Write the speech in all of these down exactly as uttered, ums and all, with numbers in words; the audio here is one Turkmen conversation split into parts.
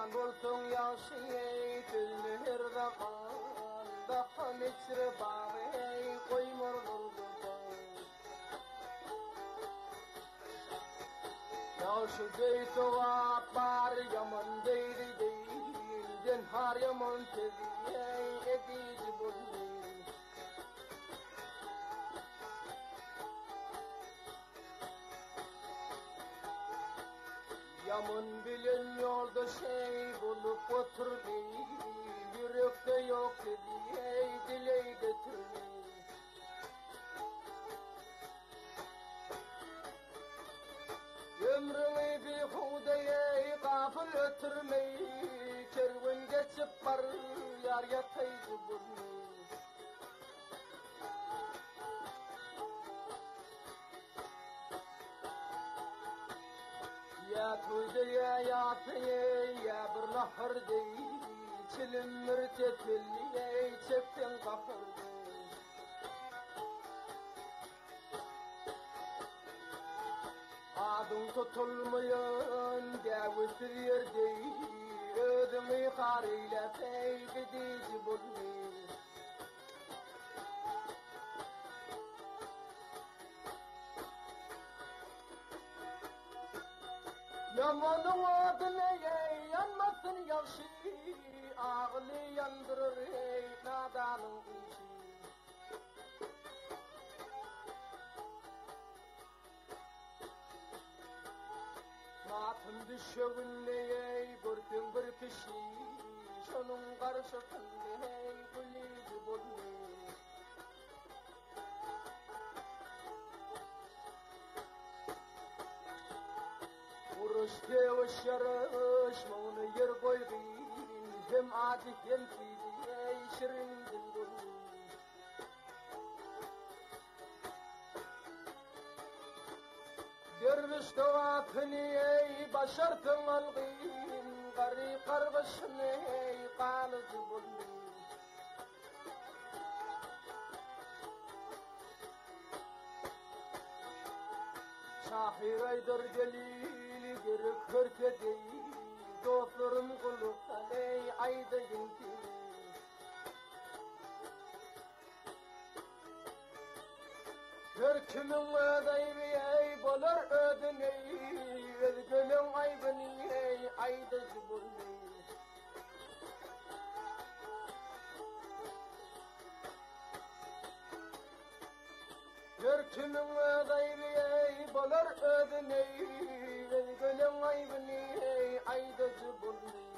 Aman bolsun yaşayı tülmühürde kan Bakın içri bari koymur vurdu Yaşı geytu var yaman deydi deydin Har yaman teziye edici buldu Yaman bilen yolda şey bulup oturdu Yürekte yok diye dile getirdi Ömrümü bir hudeye gafil ötürmeyi Kervan geçip var yar yataydı bunu Ya tuydu ya yatıyı ya bir nahır değil Çilim mürtetiliye çektin kafırdı Adın tutulmayan devüsür yerde Ödümü karıyla feygedici buldu Yamanın adına yanmasın yaşı Ağlı yandırır ey nadanın işi Matın düşeğinle gördün bir kişi Şunun karşısında hey gülücü buldu Uruş deviş yarış mağını yer koydun Hem adi hem tiydi ey şirin dil buldu Derviş devapını ey başartın algın Gari kargışını ey kalıcı buldu Şahir aydır delili gerek hırke değil Dostlarım kuluktan ey ayda yinti Her kimin ödeybi ey bolar ödün ey Özgülün aybını ey ayda zibulli Her kimin ödeybi ey bolar ödün ey Özgülün aybını ey ayda zibulli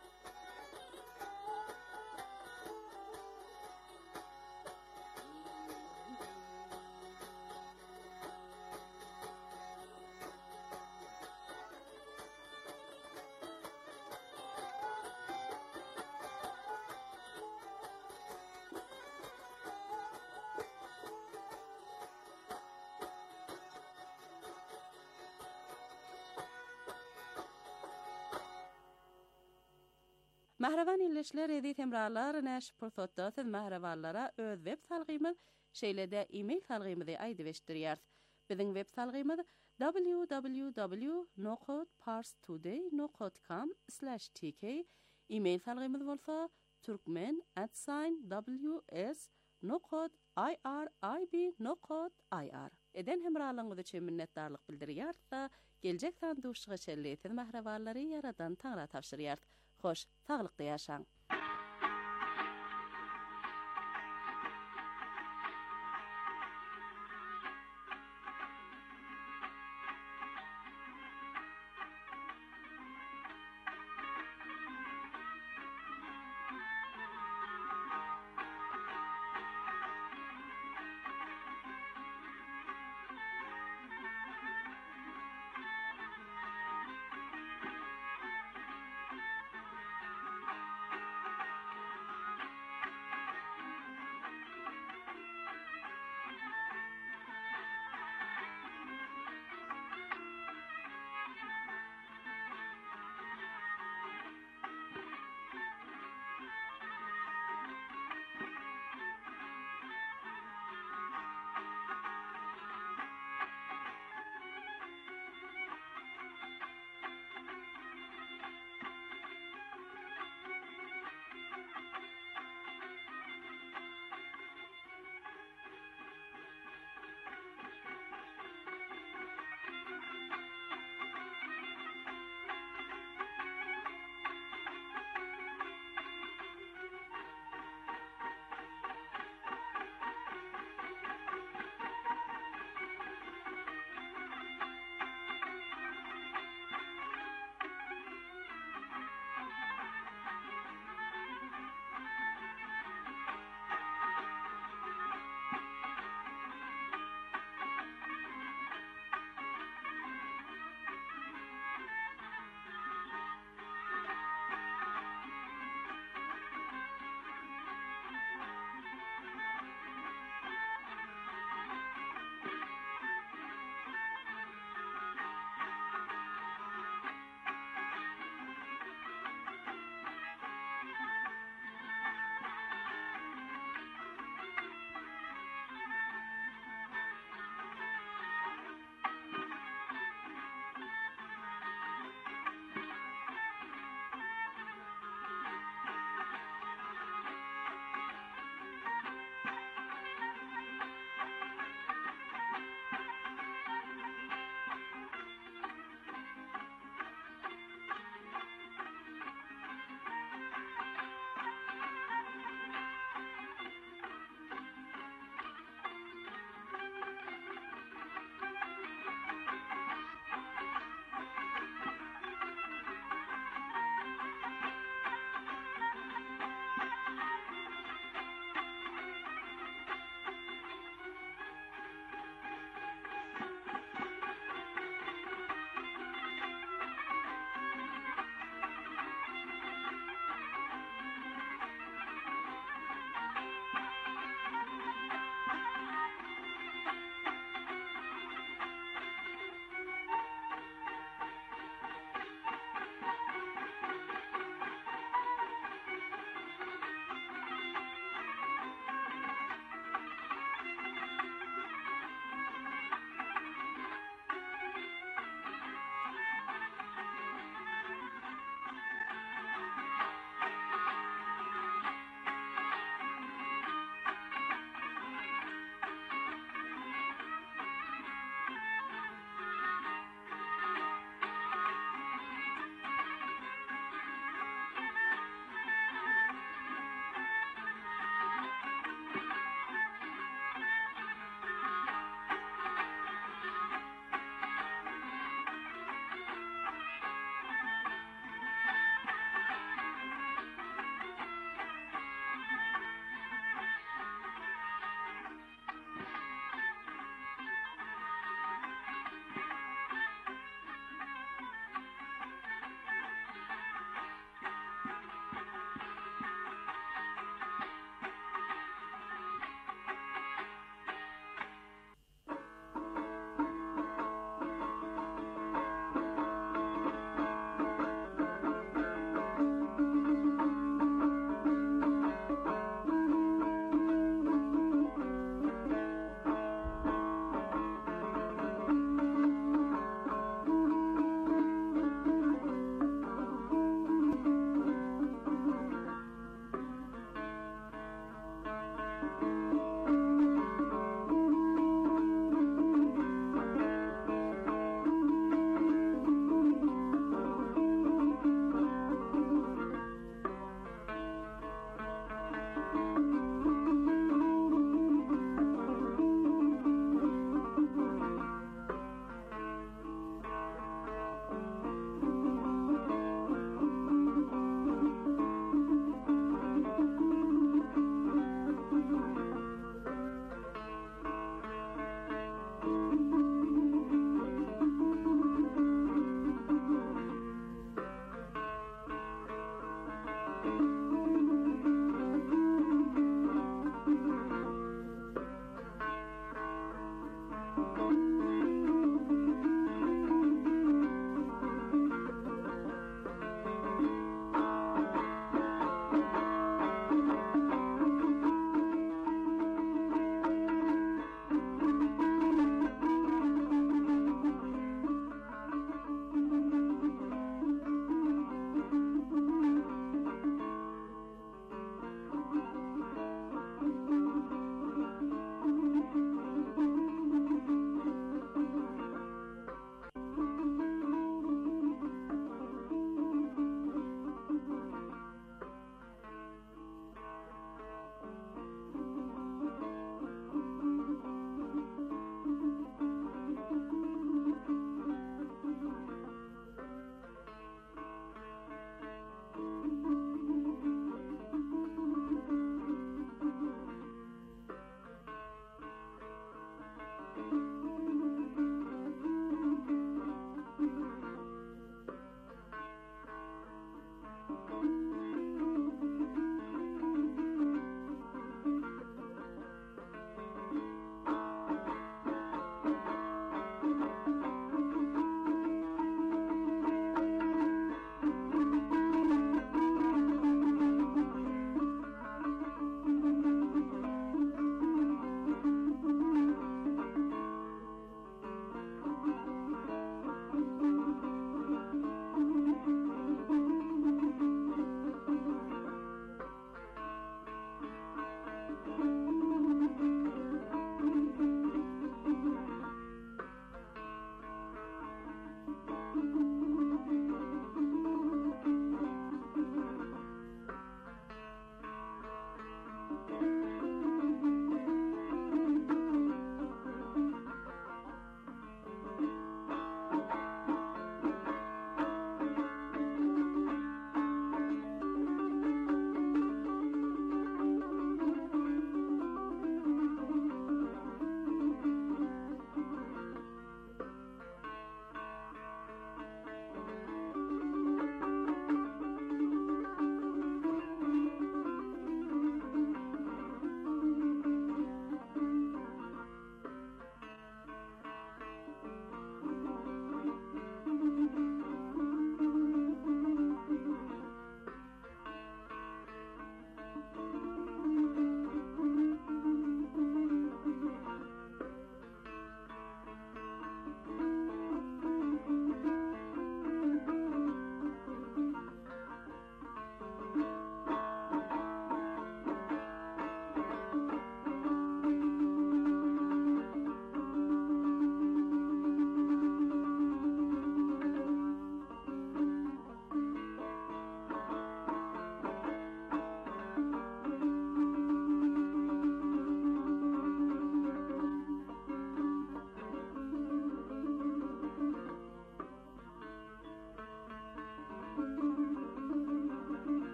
Mahravan ilişler edit emralar näş pursatda mahravallara öz web salgymy şeýlede e-mail salgymy aýdy beşdirýär. Biziň web salgymyz w w w nokta parstoday nokta com slash t k e-mail salgymyz bolsa turkmen at w s nokta i r i b nokta i r. Eden hemralyňyz üçin minnetdarlyk bildirýär. Geljek sanduşyga şerleýän mahrawallary yaradan taňra tapşyrýar. Hoş, sağlıklı yaşaň.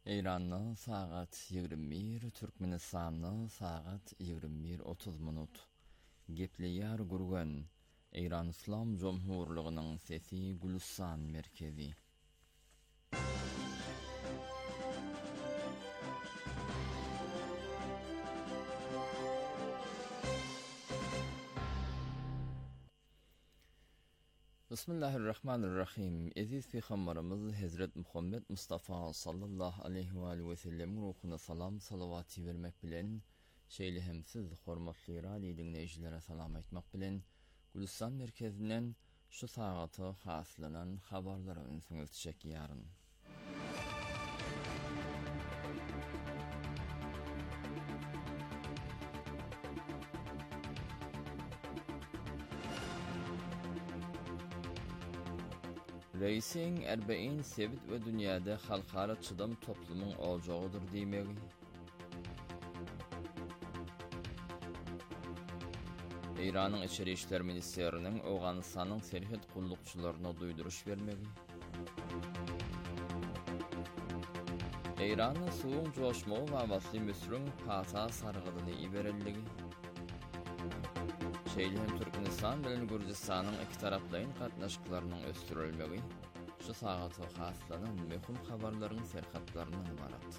İran'da saat yigirme bir, Türkmenistan'da saat yigirme bir otuz minut. Gepliyar gurgan, İran İslam Cumhurluğu'nun sesi Gülistan merkezi. Bismillahirrahmanirrahim. Aziz peygamberimiz Hazret Muhammed Mustafa sallallahu aleyhi ve aleyhi ve sellem ruhuna salam salavati vermek bilen şeýle hem siz hormatly radio dinleýijilere salam aýtmak bilen Gülistan merkezinden şu sagaty haslanan habarlara öňsüňiz çekýäryn. Reising Erbein sevit ve dünyada halkara çıdam toplumun olacağıdır diýmegi. İran'ın İçeri İşler Ministerinin Awganystanyň serhet gullukçylaryna duýduruş bermegi. İran'ın suwuň joşmagy we wasly müsrüň pasa sargydyny iberelligi. Şeýle Türkmenistan bilen Gürjistanyň iki tarapdaýyn gatnaşyklarynyň östürilmegi şu sagaty haslanan möhüm habarlaryň serhatlarynyň ibarat.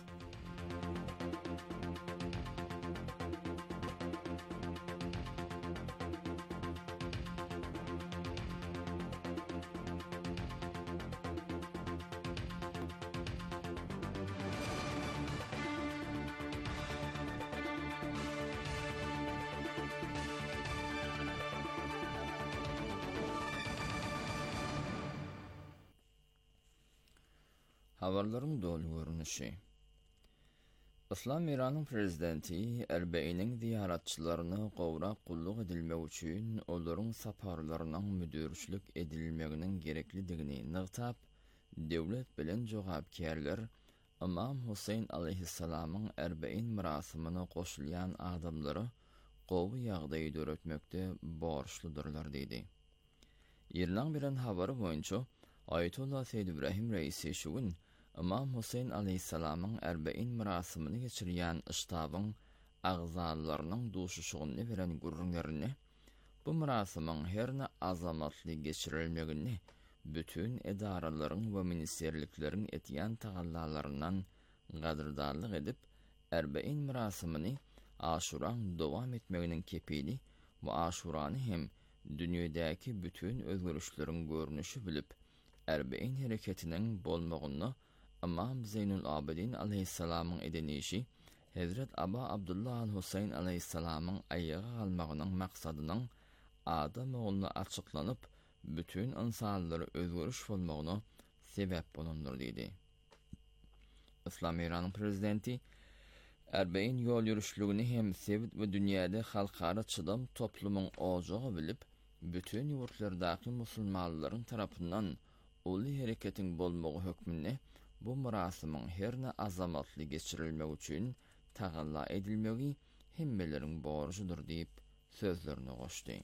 Habarlaryň dolu görünüşi. İslam İran'ın prezidenti Erbein'in ziyaratçılarını gowrak gulluk edilmek üçin olaryň saparlarynyň müdürçilik edilmeginin gereklidigini nygtap, döwlet bilen jogapkärler İmam Husayn aleyhissalamyň Erbein mirasymy goşulýan adamlary gowy ýagdaýy döretmekde borçludurlar diýdi. Ýerden bilen habary boýunça Ayetullah Seyyid İbrahim Reisi şu gün İmam Husayn aleyhissalamyň Erbein mirasymy geçirýän iştabyň agzalylarynyň duşuşygyny beren gurrunlaryny bu mirasymyň herne azamatly geçirilmegini bütün edaralaryň we ministerlikleriň etýän tagallarlaryndan gadyrdarlyk edip Erbein mirasymy Aşuraň dowam etmeginiň kepili we Aşurany hem dünýädäki bütün özgürlükleriň görnüşi bilip Erbein hereketiniň bolmagyny İmam Zeynul Abidin aleyhissalamyň edenişi Hazret Aba Abdullah al-Husayn aleyhissalamyň aýaga galmagynyň maksadynyň adam oğluna açıklanyp bütün insanlara özgürlük bolmagyna sebep bolundur diýdi. İslam İran'ın prezidenti Erbein ýol ýürüşligini hem sevit we dünýäde halkara çydam toplumyň ojagy bilip bütün ýurtlardaky musulmanlaryň tarapyndan uly hereketiň bolmagy hökmüne bu mirasymyň herne azamatly geçirilmegi üçin tagalla edilmegi hemmeleriň borçudur diýip sözlerini goşdy.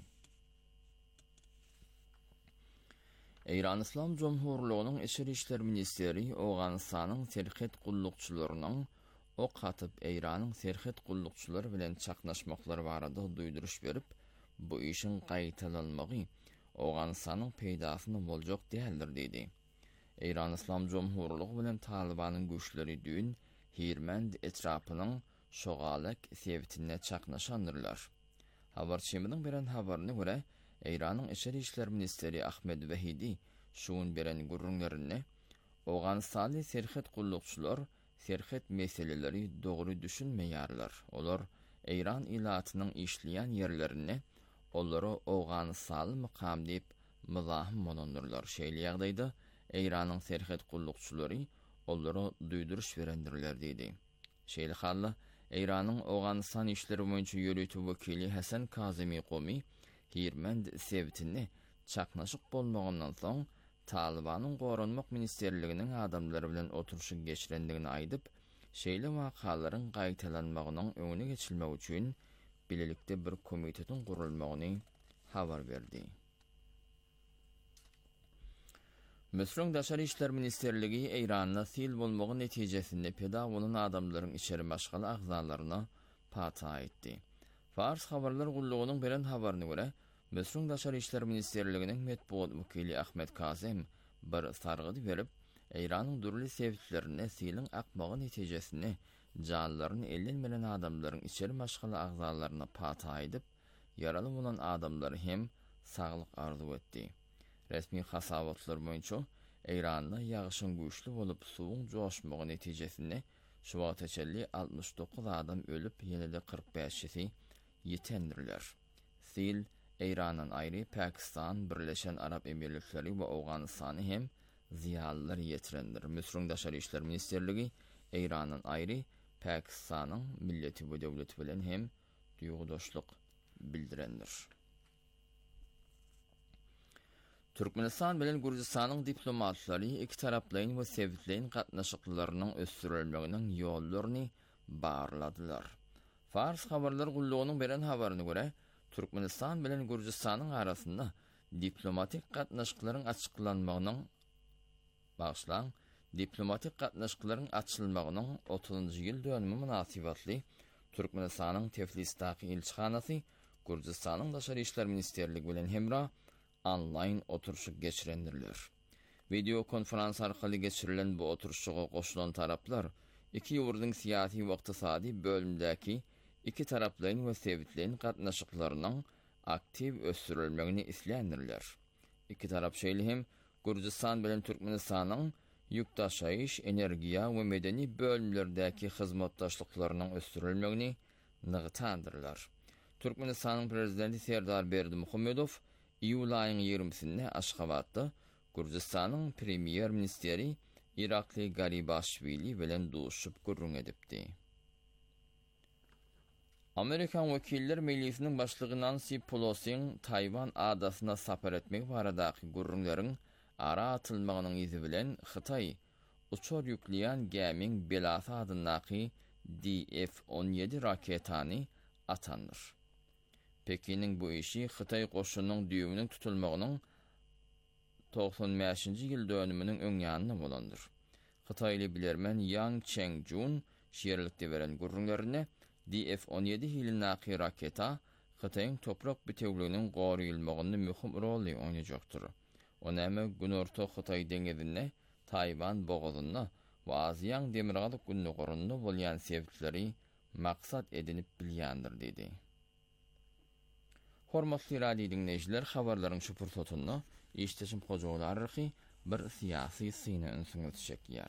İran İslam Cumhurluğu'nun İçeri İşler Ministeri Awganystanyň serhet gullukçylarynyň ok atyp İran'yň serhet gullukçylary bilen çaknaşmaklary barada duýduruş berip, bu işin gaýtalanmagy Awganystanyň peýdasyny boljak däldir diýdi. İran İslam Cumhurluğu bilen Talibanyň güýçleri düň Hirmend etrapynyň şogalak sebitine çaknaşandyrlar. Habarçymyň beren habaryna görä, İran'yň İçeri İşler Ministeri Ahmed Vahidi şuun beren gurrunlaryny Awganystanly serhet gullukçylar serhet meseleleri dogry düşünmeýärler. Olar İran ilatynyň işleýän ýerlerini olary Awganystanly mykam diýip mızahym bolundurlar. Şeýle ýagdaýda İran'yň serhet gullukçylary olary duýduruş berendirler diýdi. Şeýle hally İran'yň Awganystan işleri boýunça ýönetim wekili Hasan Kazemi Qomi Hirmend sebitini çaknaşyk bolmagyndan soň Talibanyň Gorunmak ministerliginiň adamlary bilen oturuşy geçirendigini aýdyp, şeýle wakalaryň gaýtalanmagynyň öňüne geçilmegi üçin bilelikde bir komitetiň gurulmagyny habar berdi. Müslüm Daşary işler ministerligi Eýranda sil bolmagy netijesinde peda bolan adamlaryň içeri maşgaly agzalaryna pata etdi. Fars habarlar gullugynyň beren habaryna görä, Müslüm Daşary işler ministerliginiň metbuat wekili Ahmet Kazem bir sargydy berip, Eýranyň durly sebitlerine silin akmagy netijesinde janlaryň ellenmelen adamlaryň içeri maşgaly agzalaryna pata edip, yaraly bolan adamlary hem saglyk arzu etdi. Resmi hasabatlar boýunça Eýranda ýagyşyň güýçli bolup suwuň joşmagy netijesinde şu wagtçaly altmış dokuz adam ölüp, ýene-de kırk beşi ýetendirler. Sil Eýranyň aýry Pakistan, Birleşen Arap Emirlikleri we Awganystany hem ziýalylar ýetirendir. Müslüm Daşary işler ministerligi Eýranyň aýry Pakistanyň milleti we döwleti bilen hem duýgudaşlyk bildirendir. Türkmenistan bilen Gürjistanyň diplomatlary iki taraplaryň we sebitlerin gatnaşyklarynyň ösdürilmeginiň ýollaryny barladylar. Fars habarlar gullugynyň beren habaryna görä, Türkmenistan bilen Gürjistanyň arasynda diplomatik gatnaşyklaryň açyklanmagynyň başlan diplomatik gatnaşyklaryň açylmagynyň otuzunjy ýyl dönümi munasabatly Türkmenistanyň Tiflisdaky elçihanasy Gürjistanyň Daşary işler ministerligi bilen hemra online oturuşy geçirendirler. Video konferans arkaly geçirilen bu oturuşa goşulan taraplar iki ýurduň siýasy we ykdysady bölümdäki iki taraplaryň we sebitlerin gatnaşyklarynyň aktiv ösdürilmegini isleýändirler. İki tarap şeýle hem Gürjistan bilen Türkmenistanyň ýükdaşaýyş, energiýa we medeni bölümlerdäki hyzmatdaşlyklarynyň ösdürilmegini nygtandyrlar. Türkmenistanyň prezidenti Serdar Berdimuhammedow iýul aýynyň ýigriminde Aşgabatda Gürjistanyň premier ministeri Irakly Garibashvili bilen duşup gurrun edipdi. Amerikan Wekiller Meclisiniň başlygy Nancy Pelosiň Tayvan adasyna sapar etmek baradaky gurrunlaryň ara atylmagynyň izi bilen Hytaý uçar ýükleýän gemiň Belasy adynaky D F on ýedi raketany atandyr. Pekinin bu işi Hytaý goşunynyň düýbüniň tutulmagynyň doksan beşinji ýyl dönüminiň öňýanyna bolandyr. Hytaýly bilermen Yang Cheng-jun şeýerlikde beren gurrunlaryna D F on ýedi hilinaky raketa Hytaýyň toprak bütewliginiň goraýylmagyny möhüm rol oýnajakdyr. Onäme günorta Hytaý deňizine, Taýwan bogazyna we Aziýan demirgalyk günnügorunda bolýan sebitleri maksat edinip bilýändir dedi. Hormatly radio dinleýijiler, habarlaryň şu pursatyny işleşim hojaglary bir siýasy syny öňsüňiz çekýär.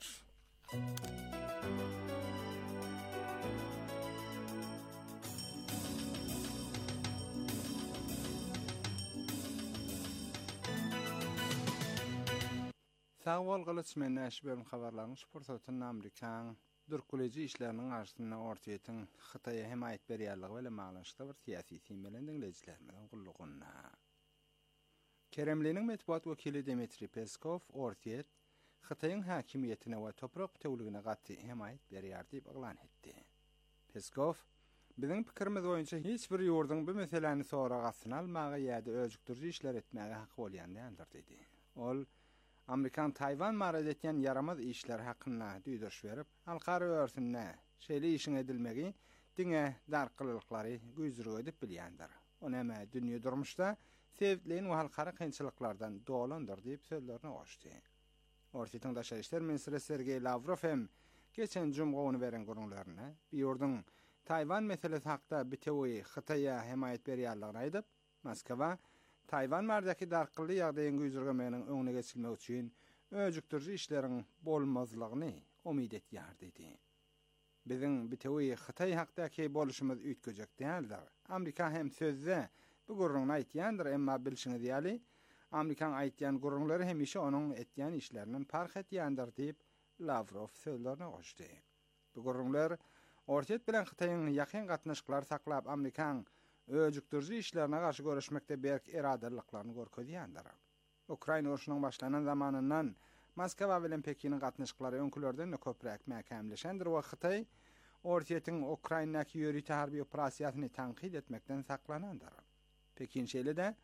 Sağ bol gılıç men näşbem habarlaryň şu pursatyny Amerikaň dürküleji işleriniň arşyna ortaýetin Hytaýa hem aýt berýärligi bilen maňlaşykda bir siýasy sim bilen dinleýijilerimiň gullugyna. Kremliniň metbuat wekili Dmitri Peskov ortaýet Hytaýyň hakimiýetine we toprak bütewligine gatty hem aýt berýär diýip eglan etdi. Peskov, biziň pikirimiz boýunça hiç bir ýurduň bu meseleni sonra gasyna almagy ýa-da öjükdirji işler etmäge haky bolýan däldir dedi. Ol Amerikan Tayvan marad etýän yaramaz işler hakyna düýdüş berip, halkara örsünne şeýle işin edilmegi diňe darkyllyklary güýzürük edip bilýändir. Onäme dünýä durmuşda sevdilen we halkara kynçylyklardan dolandyr diýip sözlerini goşdy. Ortaýetin Daşary işler ministri Sergey Lavrov hem geçen jumga ony beren gurunlaryna bir ýurduň Tayvan meselesi hakda bitewi Hytaýa hem aýt berýärligini aýdyp, Moskwa Tayvan mardaky darkylly ýagdaýyň güýzürgemeginiň öňüne geçilmek üçin öjükdirji işleriň bolmazlygyny umyt etýär dedi. Biziň bitewi Hytaý hakdaky boluşymyz üýtgejek däldir. Amerika hem sözde bu gurrunny aýtýandyr, emma bilşiňiz ýaly Amerikan aýtýan gurrunlary hemişe onuň etýän işlerinden park etýändir diýip Lavrov sözlerini goşdy. Bu gurrunlar ortaýet bilen Hytaýyň ýakyn gatnaşyklary saklap Amerikan öjükdirji işlerine garşy görüşmekde berk iradalyklaryny görkezýändir. Ukraina uruşynyň başlanan zamanyndan Moskwa bilen Pekinin gatnaşyklary öňkülerden köpräk mäkämleşendir we Hytaý ortaýetiň Ukrainadaky ýöri harby operasiýasyny tanqid etmekden saklanandyr. Pekin şeýle-de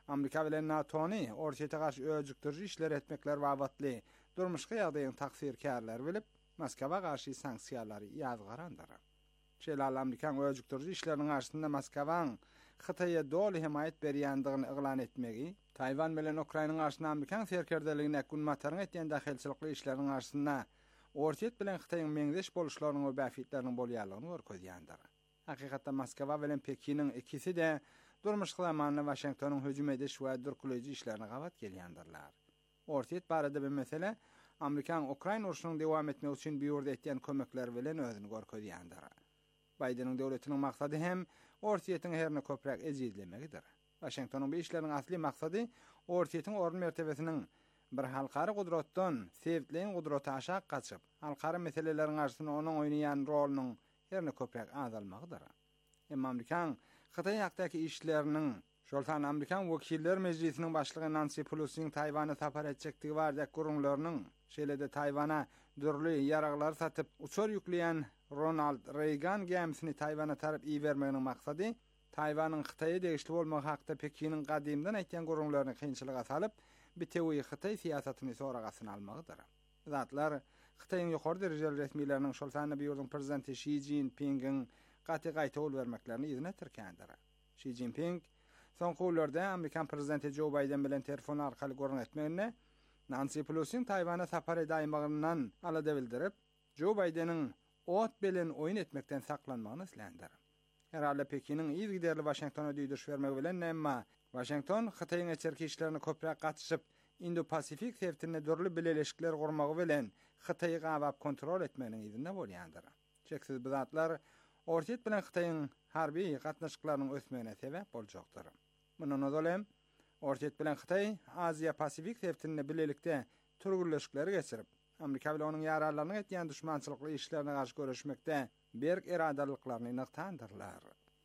Amerika bilen NATO'ny ortaýa garşy öjüktürji işler etmekler wagtly durmuşky ýagdaýyň taksirkärleri bilip Moskwa garşy sanksiýalary ýazgarandyr. Şeýle Amerikan öjüktürji işleriniň garşysynda Moskwaň Xitaýa doly himayet berýändigini iglan etmegi, Tayvan bilen Ukrainanyň garşysynda Amerikan serkerdeligine günmataryň etýän daxilçilikli işleriň garşysynda ortaýet bilen Xitaýyň meňzeş boluşlarynyň we bäfitleriniň bolýarlygyny görkezýändir. Hakykatda Moskwa bilen Pekiniň ikisi de durmuşky zamanynda Washingtonyň höjüm ediş we dürküleji işlerini gawat gelýändirler. Ortaýet barada bir mesele Amerikan Ukraina uruşunyň dowam etmegi üçin biýurde etýän kömekler bilen özüni görkezýändir. Bidenin döwletiniň maksady hem ortaýetin herne köprek ejizlemegidir. Washingtonyň bu işleriň asly maksady ortaýetin orun mertebesiniň bir halkary gudratdan sevitliň gudraty aşağı gaçyp, halkary meseleleriň garşysyna onuň oýnaýan rolunyň herne köprek azalmagydyr. Hem Amerikan Xitaý ýakdaky işleriniň şoltan Amerikan Wekiller Mejlisiniň başlygy Nancy Pelosi'niň Taýwany tapar etjekdigi bardak gurulmarynyň şeýle-de Taýwana dürli ýaraglar satyp uçur ýükleýän Ronald Reagan gemisini Taýwana tarap iýermeginiň maksady Taýwanyň Xitaýa degişli bolmagy hakda Pekiniň gadymdan aýtýan gurulmaryny kynçylyga salyp, bitewi Xitaý siýasatyny soragasyny almagydyr. Zatlar Xitaýyň ýokary derejeli resmiýetleriniň şol sany bir ýurdun prezidenti Xi Jinping'iň gaty gaýta ol bermeklerini izine tirkendir. Xi Jinping soňky ýyllarda Amerikan prezidenti Joe Biden bilen telefon arkaly görüň etmegine Nancy Pelosi'niň Taýwana sapar edaýmagyndan alada bildirip, Joe Biden'iň ot bilen oýun etmekden saklanmagyny islendir. Herhalde Pekiniň iýi giderli Washingtona düýdüş bermek bilen näme Washington Xitaýyň içerki işlerine köprek gatşyp Indo-Pasifik sevtine dörli bileleşikler gurmagy bilen Xitaýy gawap kontrol etmeginiň izinde bolýandyr. Çeksiz bizatlar ortaýet bilen Xitaýyň harbi gatnaşyklarynyň ösmegine sebäp boljakdyr. Mundan dolayı ortaýet bilen Xitaý Aziýa Pasifik sevtine bilelikde turgulleşikleri geçirip Amerika bilen onuň ýararlaryny etýän düşmançylykly işlerine garşy görüşmekde berk eradallyklaryny nykdandyrlar.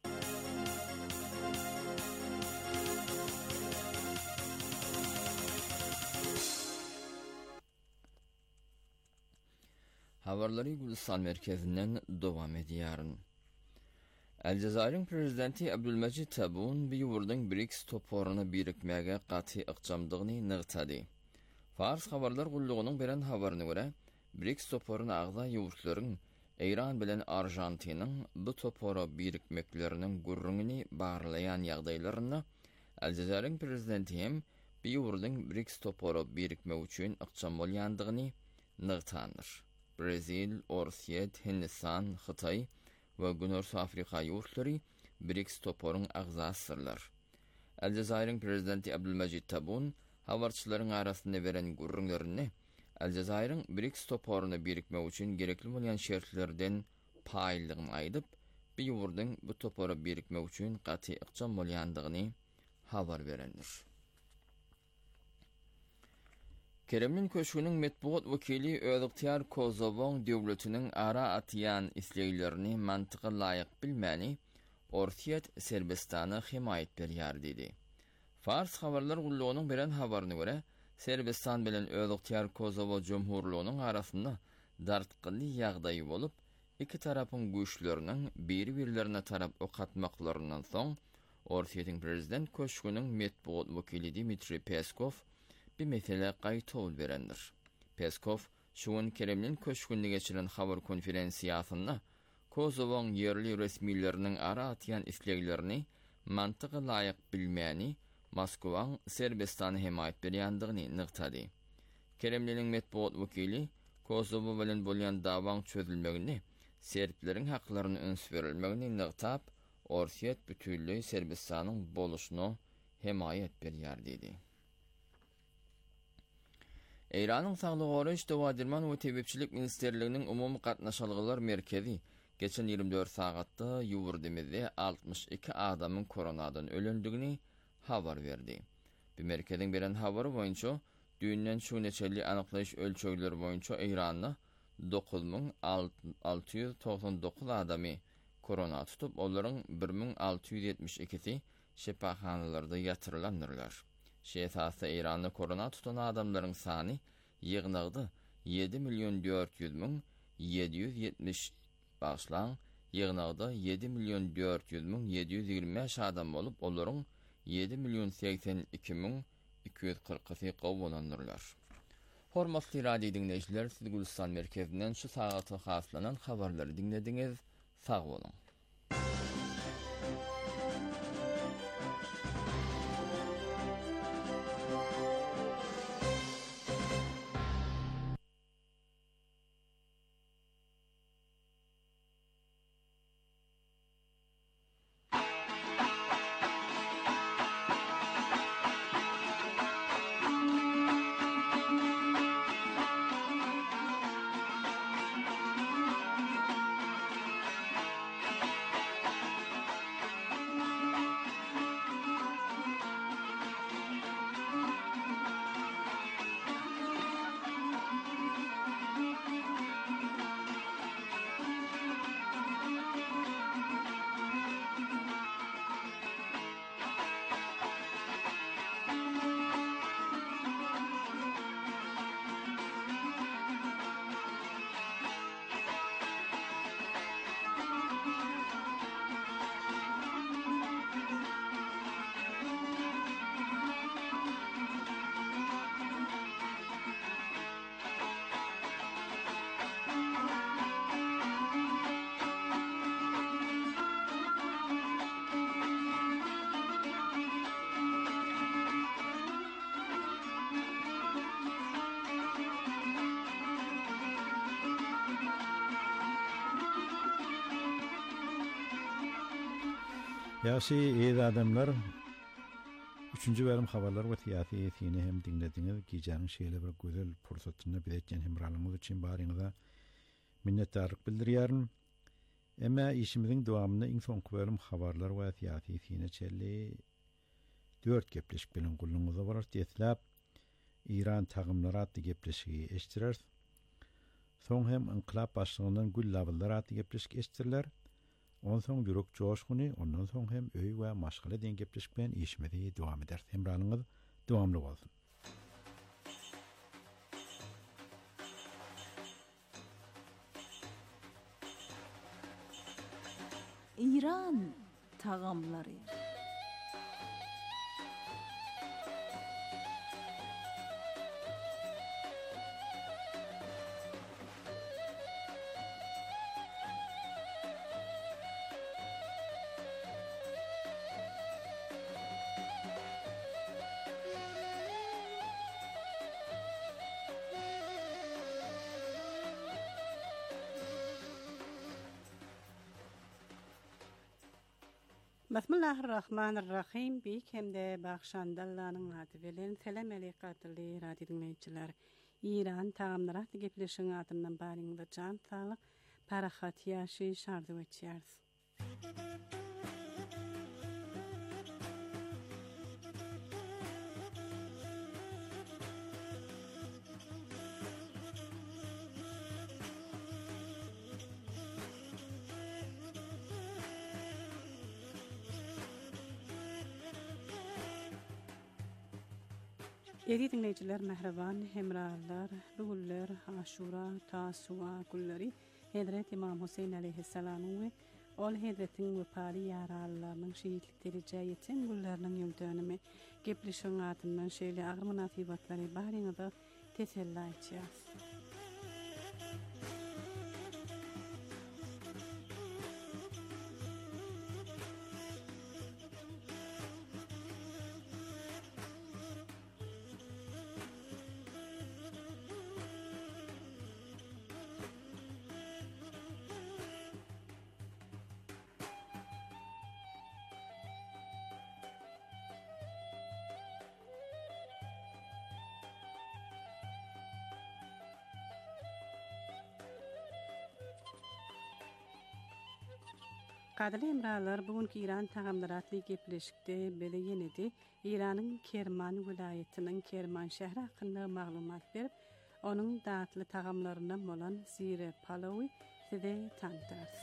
Habarlary Gulistan merkezinden dowam edýär. Aljazair'in prezidenti Abdulmajid Tabun bir ýurdun B R I C S toporuny birikmäge gaty ykjamdygyny nygtady. Fars habarlar gullugynyň beren habaryna görä, B R I C S toporuny agza ýurtlaryň Iran bilen Arjantinaň bu topora birikmekleriniň gurrunyny barlayan ýagdaýlaryna Aljazair'in prezidenti hem bir ýurdun B R I C S topora birikmek üçin ykjam bolýandygyny nygtandyr. Brazil, Orsiýet, Hindistan, Xitaý we Günorta Afrika ýurtlary B R I C S toporuň agzasyrlar. Aljazair'in prezidenti Abdulmajid Tabun habarçylaryň arasynda beren gurrunlaryny Aljazair'in B R I C S toporuny birikmek üçin gerekli bolýan şertlerden paýlygyny aýdyp, bir ýurdun bu topora birikmek üçin gaty ykjam bolýandygyny habar berendir. Kremlin köşkünün metbuat vekili Özüktyar Kozovoň döwletiniň ara atýan isleýlerini mantyga laýyk bilmäni Ortaýet Serbestany himayet berýär dedi. Fars habarlar gullugynyň beren habaryna görä, Serbestan bilen Özüktyar Kozovo Jumhurlugynyň arasynda dartgyly ýagdaý bolup, iki tarapyň güýçleriniň biri-birilerine tarap okatmaklarynyň soň Ortaýetiň prezident köşkünün metbuat vekili Dmitri Peskov bir mesele gaýta ol berendir. Peskov şuň Kremlin köşkünde geçiren habar konferensiýasynda Kozovoň ýerli resmiýetleriniň ara atýan isleýlerini mantyga laýyk bilmäni Moskwaň Serbestany himayet berýändigini nygtady. Kremliniň metbuat wekili Kozovo bilen bolýan dawaň çözülmegini, serbleriň haklaryny öns berilmegini nygtap, Ortaýet bütünlüği Serbestanyň boluşuny himayet berýär dedi. Iranyň Saglyk Goraýyş Dawadirman we Tebepçilik Ministerliginiň umumy gatnaşalgylar merkezi geçen ýygrimi dört sagatda ýurdymyzda altmış iki adamyň koronadan ölendigini habar berdi. Bu merkezden beren habary boýunça düýünden şu neçeli anyklaýyş ölçegleri boýunça Iranda dokuz ming alty ýüz toksan dokuz adamy korona tutup, olaryň bir ming alty ýüz ýetmiş ikisi şepaxanalarda ýatyrylandylar. Şeýsasy Iranda korona tutan adamlaryň sany ýygnagdy yedi milyon dört yüz ming yedi yüz yetmiş başlan ýygnagdy yedi milyon dört yüz ming yedi yüz ýygrimi beş adam bolup, olaryň ýedi million seksen iki min iki yüz kırk gowwalandyrlar. Hormatly radio dinleýijiler, siz Gülistan merkezinden şu sagatda haslanan habarlary dinlediňiz. Sag bolun. Ýaşy eýdi adamlar üçünji bölüm habarlar we tiýatry ýetini hem dinlediňiz. Gijaň şeýle bir gözel pursatyny biletjen hemralyňyz üçin baryňyza minnetdarlyk bildirýärm. Emma işimiziň dowamyny iň soňky bölüm habarlar we tiýatry ýetini çelli dört gepleşik bilen gulluňyza barar diýetlap İran tagymlary atly gepleşigi eşdirer. Soň hem inqilab başlygyndan gül labyllar atly gepleşik eşdirler. On soň ýürek joşguny, ondan soň hem öý we maşgala diýen gepleşik bilen işimizi dowam eder. Hemralyňyz dowamly bolsun. İran tagamlary. Bismillahirrahmanirrahim. Bik hemde bagşandallanyň aty bilen selam aleykatyly radio dinleýijiler. İran tagamlary atly gepleşigiň adyndan baryňyza jan saglyk, parahat ýaşy şardy geçýärs. Ýeri dinleýijiler, mehreban hemralar, bugünler Aşura, Tasua günleri Hazrat İmam Husayn aleyhissalam we ol Hazretiň wepary ýaralylarynyň şeýitlik derejäýetiň günleriniň ýöňdönümi gepleşigiň adyndan şeýle agyr munafibatlary baryňyza teselli etýär. Kadrli emralar bugünkü İran tagamlary atly gepleşikde bele ýenedi. İranyň Kerman vilayatynyň Kerman şähri hakynda maglumat berip, onuň datly tagamlaryna bolan zire palawy size tanıtars.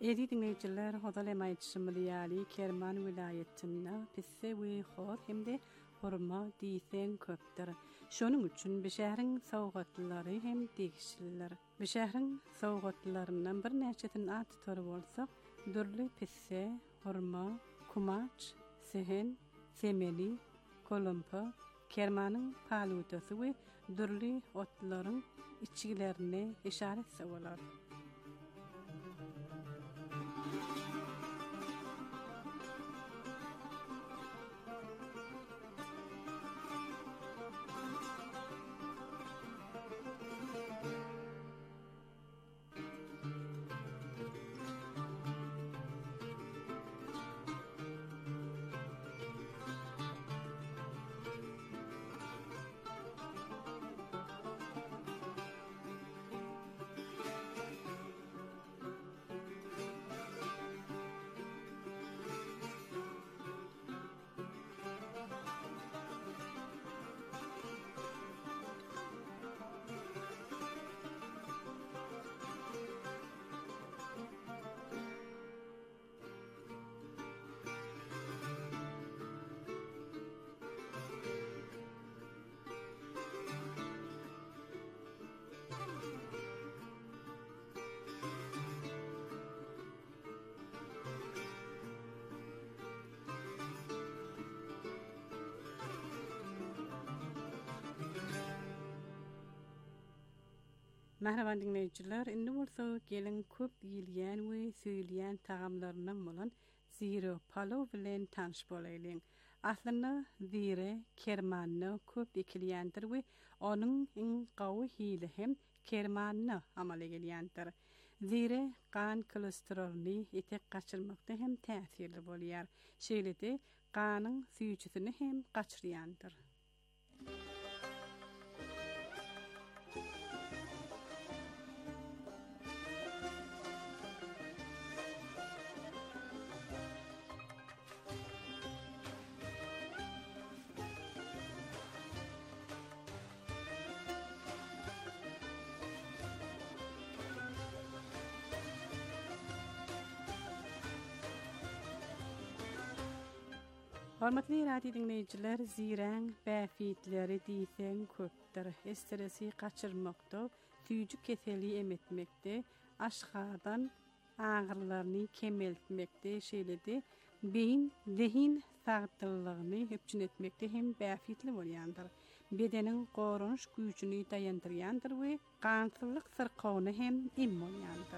Edi dinleyiciler, Hodal Emayçımlıyali Kerman vilayetinde pisse ve xor hem de horma diysen köptür. Şonun üçün bir şehrin sowgatlyları hem degişliler. Bir şehrin sowgatlylarından bir näçetin aty tory bolsa, dürli pisse, horma, kumaç, sehen, semeli, kolumpa, kermanın palutası ve dürli otlaryň içgilerine işaret sawalar. Merhaba dinleyiciler, indi bolsa gelin köp ýylýan we söýleýän tagamlarynyň bolan ziro palaw bilen tanış bolaylyň. Aslynda zire kermanny köp ekilýändir we onuň iň gawy hili hem kermanny amala gelýändir. Zire kan kolesterolny etek gaçyrmakda hem täsirli bolýar. Şeýlede kanyň süýçüsini hem gaçyrýandyr. Hormatly radio dinleyijiler, ziren bäfitleri diýsen köpdir. Stresi gaçyrmakda, tüýjük keseli emetmekde, aşgadan ağırlarını kemeltmekde, şeýlede beyin zehin sagtyllygyny hepçin etmekde hem bäfitli bolýandyr. Bedeniň gorunuş güýçüni daýandyrýandyr we gansızlyk syrkawyny hem embolýandyr.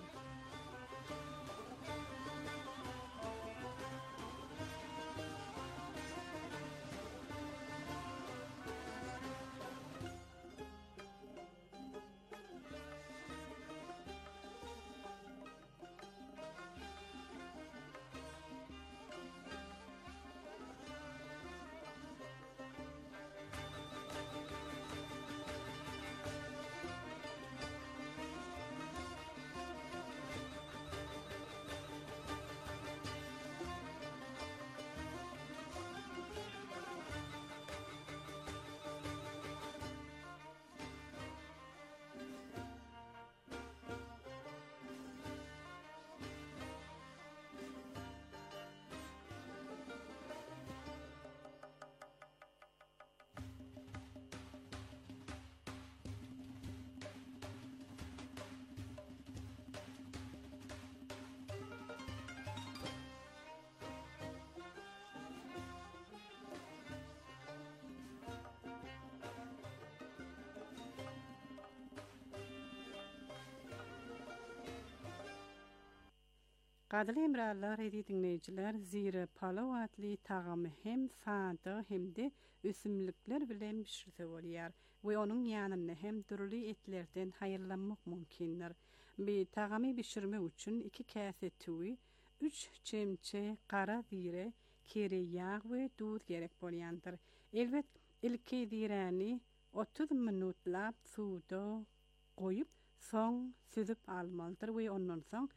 Gadly emrallar edi dinleyijiler, zire palaw atly tagamy hem sady hem de ösümlikler bilen pişirse bolýar we onuň ýanyna hem türli etlerden haýyrlanmak mümkindir. Bir tagamy pişirmek üçin iki käse tüwi, üç çemçe qara zire, kere ýağ we duz gerek bolýandyr. Elbet ilki zireni otuz minutlap suwda goýup, soň süzüp almalydyr we ondan soň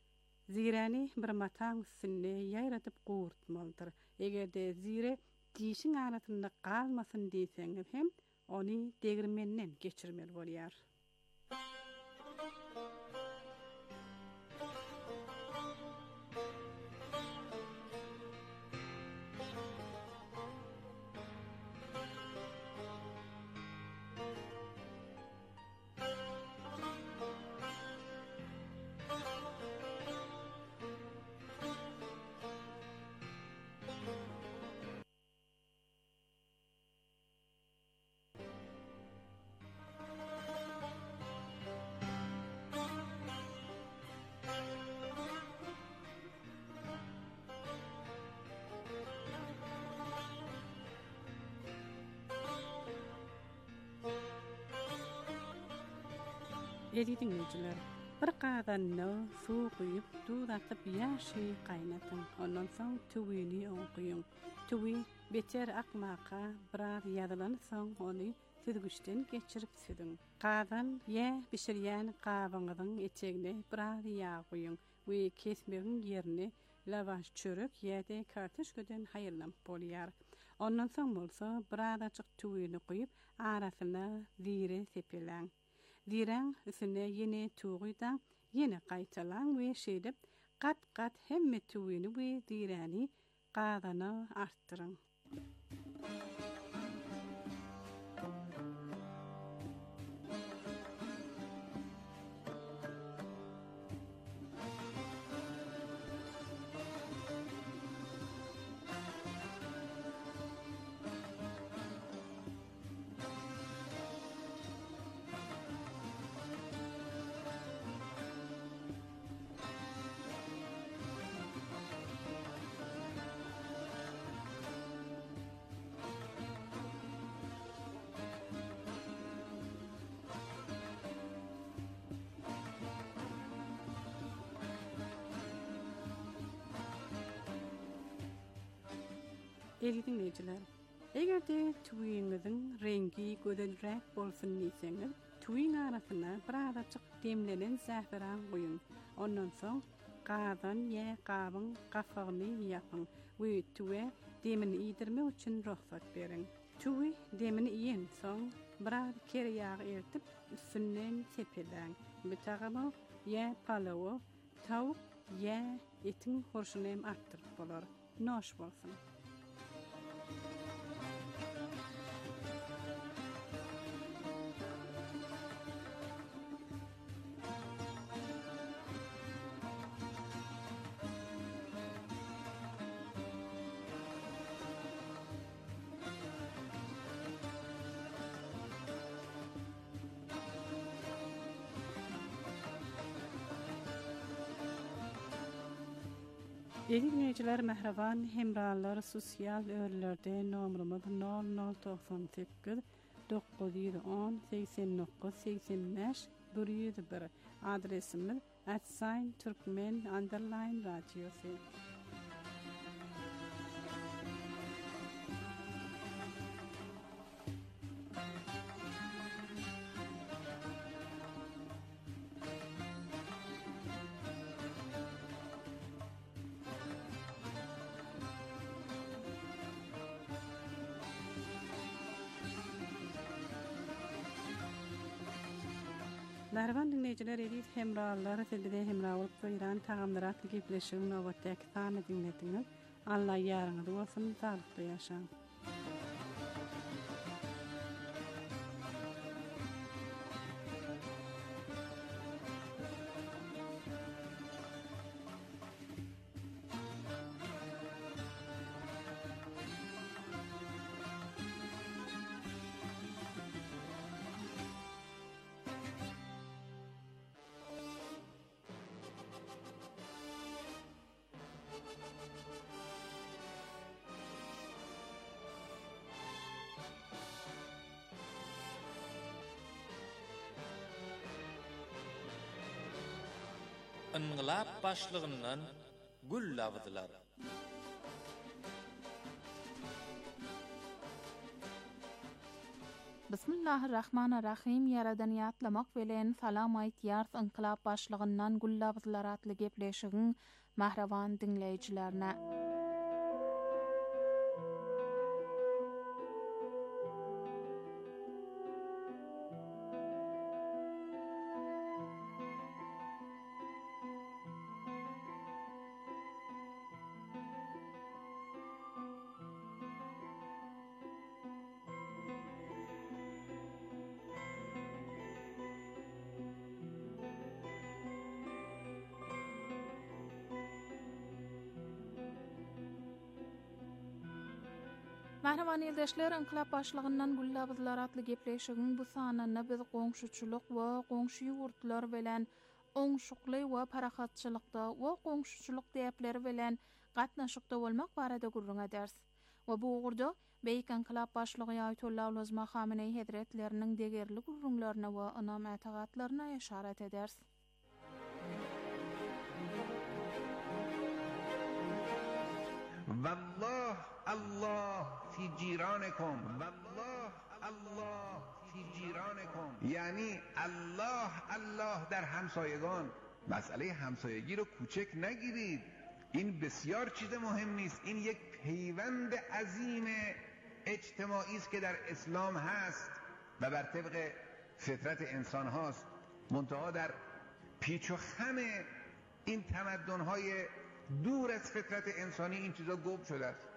zireni bir mataň üstüne ýaýratyp gowurtmalydyr. Egerde zire dişiň arasynda galmasyn diýseňiz hem ony degirmenden geçirmeli bolýar. Eli dinleyiciler, bir qadanna suw quyup duz atyp ýaşy qaynatyn. Ondan soň tüwini oňkuýun. Tüwi beter akmaqa birar ýadylan soň ony süzgüçden geçirip südüň. Qadan ýa pişirýän qabyňyzyň içegine birar ýağ goýun we kesmegiň ýerini lavaş çörek ýa-da kartoşkadan haýyrlap bolýar. Ondan soň bolsa birar açyk tüwini goýup arasyna zire sepilen. Zireň üstüne ýene tuğuydan ýene gaýtalan we şeýdip gat-gat hemme tüwini we zireni qadana artdyryň. Eli dinleyiciler, egerde tüwüňiziň rengi gözelrek bolsun diýseňiz, tüwüň arasyna bir araçyk demlenen zäferan goýun. Ondan soň qadan ýa qabyň gafagyny ýapyň we tüwe demini ýidirmek üçin ruhsat beriň. Tüwi demini ýen soň birar kere ýağ ertip üstünden sepilen. Bitagamy ýa palawo, tawuk ýa etiň hoşuny hem artdyryp bolar. Noş bolsun. Eli dinleyiciler mehreban hemrallar sosial örlerde nomrumuz nol nol doksan sekiz dokuz yüz on seksen dokuz seksen beş bir yüz bir adresimiz at sign turkmen underline radyosu. Merhaban dinleyiciler, edit hemrallar, sizde hemravalık ve İran tagamlaratlı gepleşiğin novatdaki tanı dinlediniz. Allah yarınız olsun, sağlıklı yaşam. Inqilab başlığından gül lavdılar. Bismillahirrahmanirrahim. Yaradaniyatlamak bilen salam aýtýar inqilab başlığından gül lavdylar atly gepleşigiň mahrawan dinleýijilerine. Mahraman ýoldaşlar, inqilab başlygyndan gullabızlar atly gepleşigiň bu sananyna biz goňşuçuluk we goňşy ýurtlar bilen oňşukly we parahatçylykda we goňşuçuluk diýipleri bilen gatnaşykda bolmak barada gurrun ederiz. We bu ugurda Beýik inkılap başlygy Ayatollah Ulazma Hamenei Hazretleriniň degerli gurrunlaryna we ynam ätigatlaryna işaret eder. والله الله في جيرانكم والله الله في جيرانكم یعنی الله الله در همسایگان. مسئله همسایگی رو کوچک نگیرید، این بسیار چیز مهم نیست. این یک پیوند عظیم اجتماعی است که در اسلام هست و بر طبق فطرت انسان هاست، منتها در پیچ و خم این تمدن‌های دور از فطرت انسانی این چیزا گم شده است.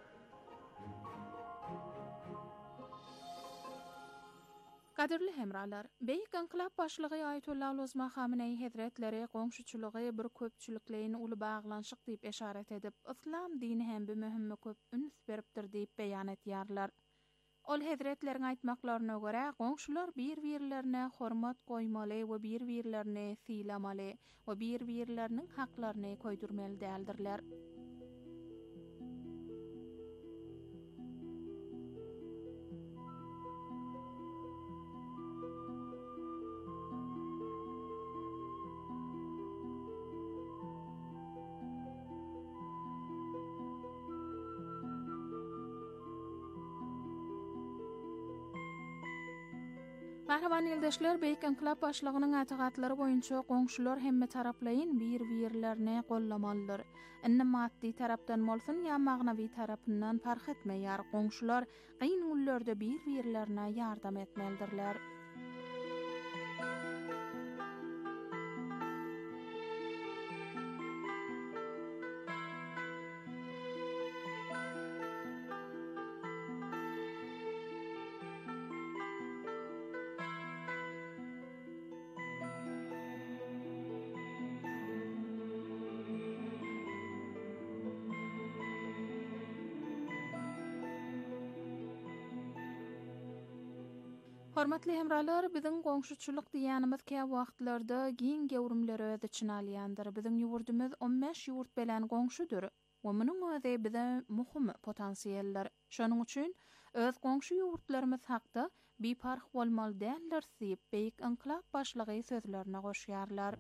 Qadirli hemralar, beýik inkılap başlygy Ayatollah Ulazma Hamenei Hazretleri goňşuçylygy bir köpçülikleýin uly baglanşyk diýip eşaret edip, islam dini hem bir möhüm köp üns beripdir diýip beýan etýärler. Ol Hazretleriň aýtmaklaryna görä, goňşular bir-birlerine hormat goýmaly we bir-birlerini silamaly we bir-birleriniň haklaryny koýdurmaly däldirler. Mahraman ýoldaşlar, beýik inkılap başlygynyň ätigatlary boýunça goňşular hemme taraplaýyn bir-birlerini gollamalydyr. Inne maddi tarapdan bolsun ýa magnawy tarapyndan fark etmeýär. Goňşular gyn günlerde bir-birlerine ýardam etmelidirler. Hormatly hemralar, biziň goňşuçylyk diýänimiz kä wagtlarda giň gewrimleri öz içine alýandyr. Biziň ýurdumyz on beş ýurt bilen goňşudyr. We munyň özi bize muhim potensiýaller. Şonuň üçin öz goňşu ýurtlarymyz hakda biparh bolmaly däldir diýip beýik inkılap başlygy sözlerine goşýarlar.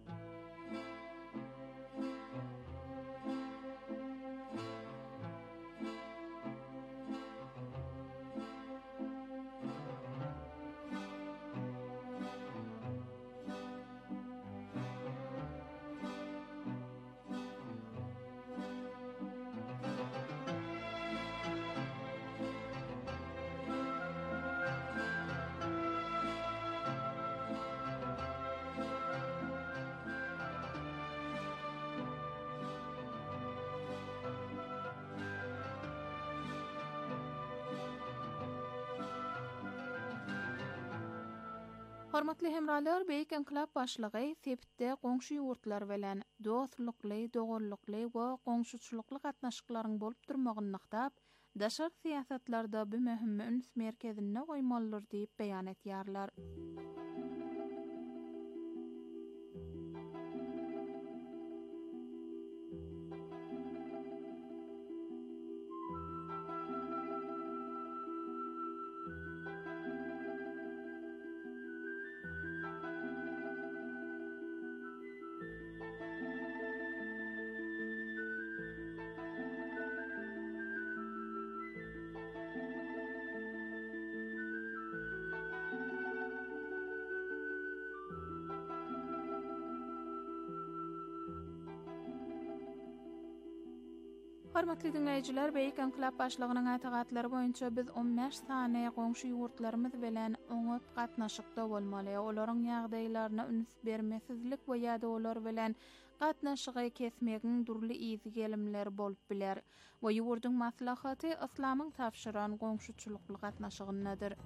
Hormatly hemralar, beýik inkılap başlygy sepitde goňşu ýurtlar bilen dostlukly, dogurlukly we goňşuçylykly gatnaşyklaryň bolup durmagyny nykdap, daşar siýasatlarda bir möhüm üns merkezine goýmalydyr diýip beýan etýärler. Hormatly dinleýijiler, beýik inkılap başlygynyň ätigatlary boýunça biz on beş sany goňşy ýurtlarymyz bilen oňat gatnaşykda bolmaly. Olaryň ýagdaýlaryna üns bermesizlik we ýa-da olar bilen gatnaşygy kesmegiň durly izi gelimleri bolup biler. We ýurduň maslahaty islamyň tapşyran goňşuçylykly gatnaşygyndadyr.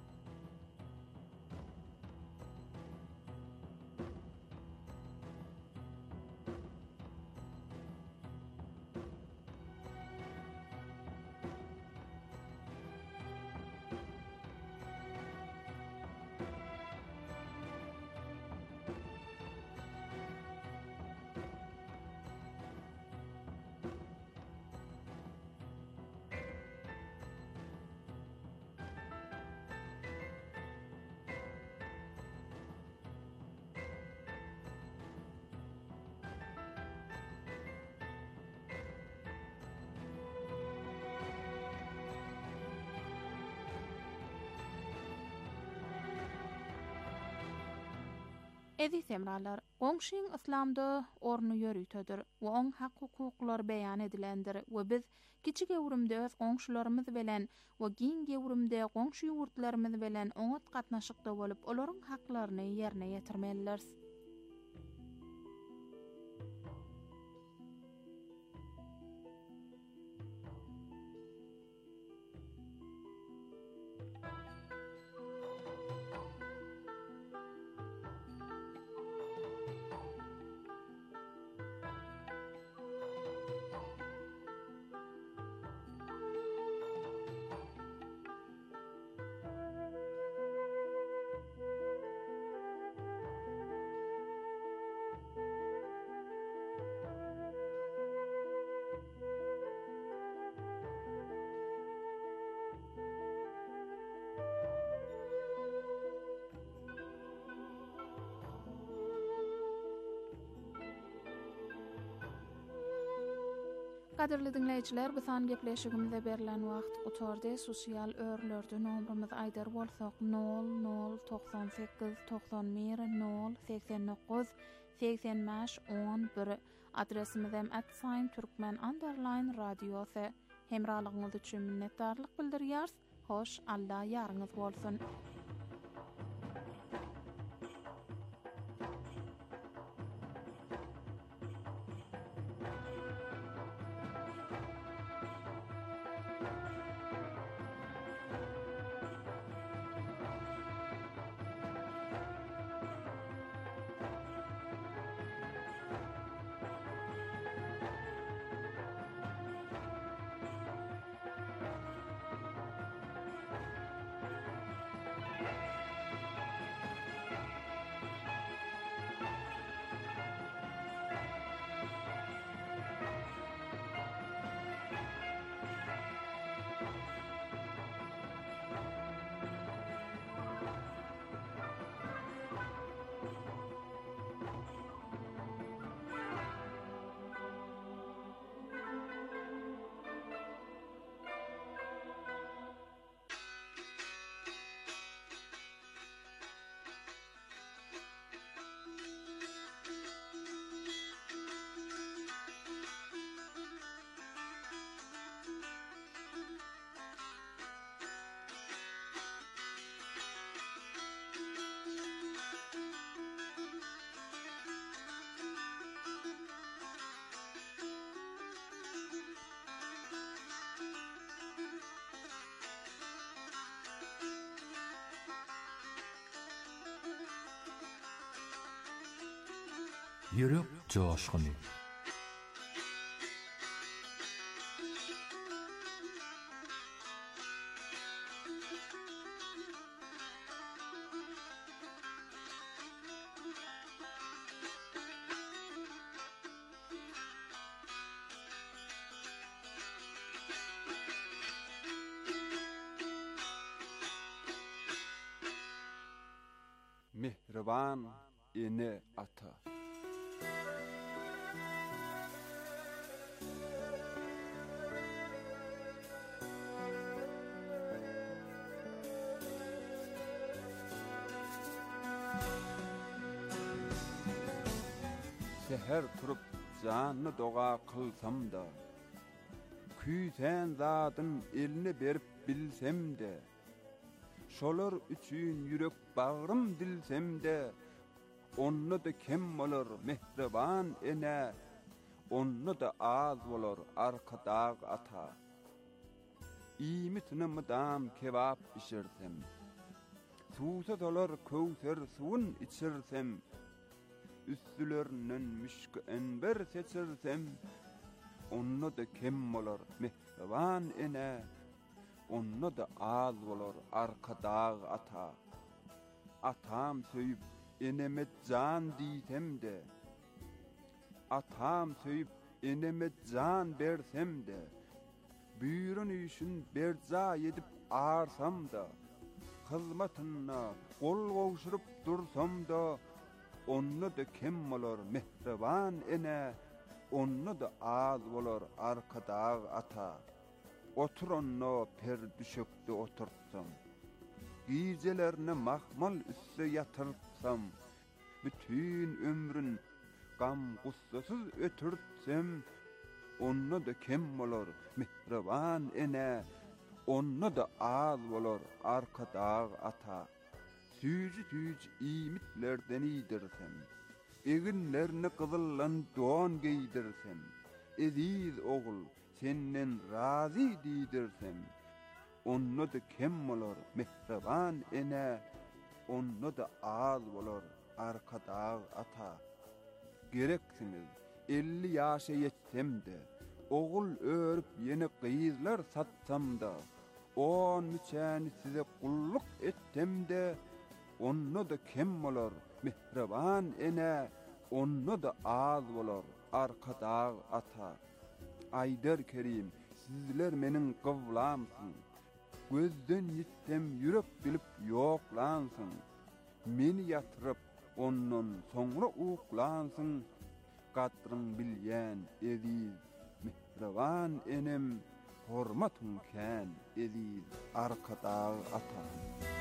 Edi temralar, oňşyň islamda ornu ýörüýtödir we oň hak hukuklary beýan edilendir we biz kiçik ýewrimde öz oňşularymyz bilen we giň ýewrimde goňşy ýurtlarymyz bilen oňat gatnaşykda bolup olaryň haklaryny ýerine ýetirmeliler. Kaderli dinleyijiler, bu san gepleşigimizde berilen wagt gutardy. Sosial örlerde nomrumyz aýdar bolsak nol nol doksan sekiz doksan bir nol seksen dokuz seksen beş on bir. Adresimiz hem at sign türkmen underline radiosy. Hemralygyňyz üçin minnetdarlyk bildirýäris. Hoş, Allah ýaryňyz bolsun. Yürek coşkuny. Mehriban ene ata. Seher turup canny doga kılsam da, küýsen zatyn eline berip bilsem de, şolar üçün yürek bağrım dilsem de, onnu da kem bolar mehriban ene, onnu da az bolar arkadag ata. İmitini mıdam kebap pişirsem, susa dolar kowser suwun içirsem, üstülörünün müşkü enber seçirsem, onnu da kem bolar mehriban ene, onnu da az bolar arkadag ata. Atam söyüp eneme can diýsem de, atam söyüp eneme can bersem de, büýrün üçin berza edip arsam da, hyzmatyna gol gowşuryp dursam da, onnu da kem bolar mehriban ene, onnu da az bolar arkadag ata. Oturanna per düşökde oturtsam, giycelerini mahmal üstü yatırsam, bütün ömrün gam gussasız ötürtsem, onna da kem bolar mehriban ene, onna da az bolar arka dağ ata. Süýji süýji imitlerden iýdirsem, eginlerini kızıllan doğan giydirsem, eziz oğul senden razi diýdirsem, onna da kem bolar mehriban ene, onna da az bolar arka dağ ata. Gereksiniz elli ýaşa ýetsem de, oğul örüp yeni kıyızlar satsam da, on müçäni size kulluk etsem de, onna da kem bolar mehriban ene, onna da az bolar arka dağ ata. Aydar Kerim, sizler menin kıvlamsın, gözden yitsem yürek bilip yoklansın, meni yatırıp ondan sonra uklansın, gatrın bilyen eziz mehriban enem, hormatun kän eziz arka dağ ata.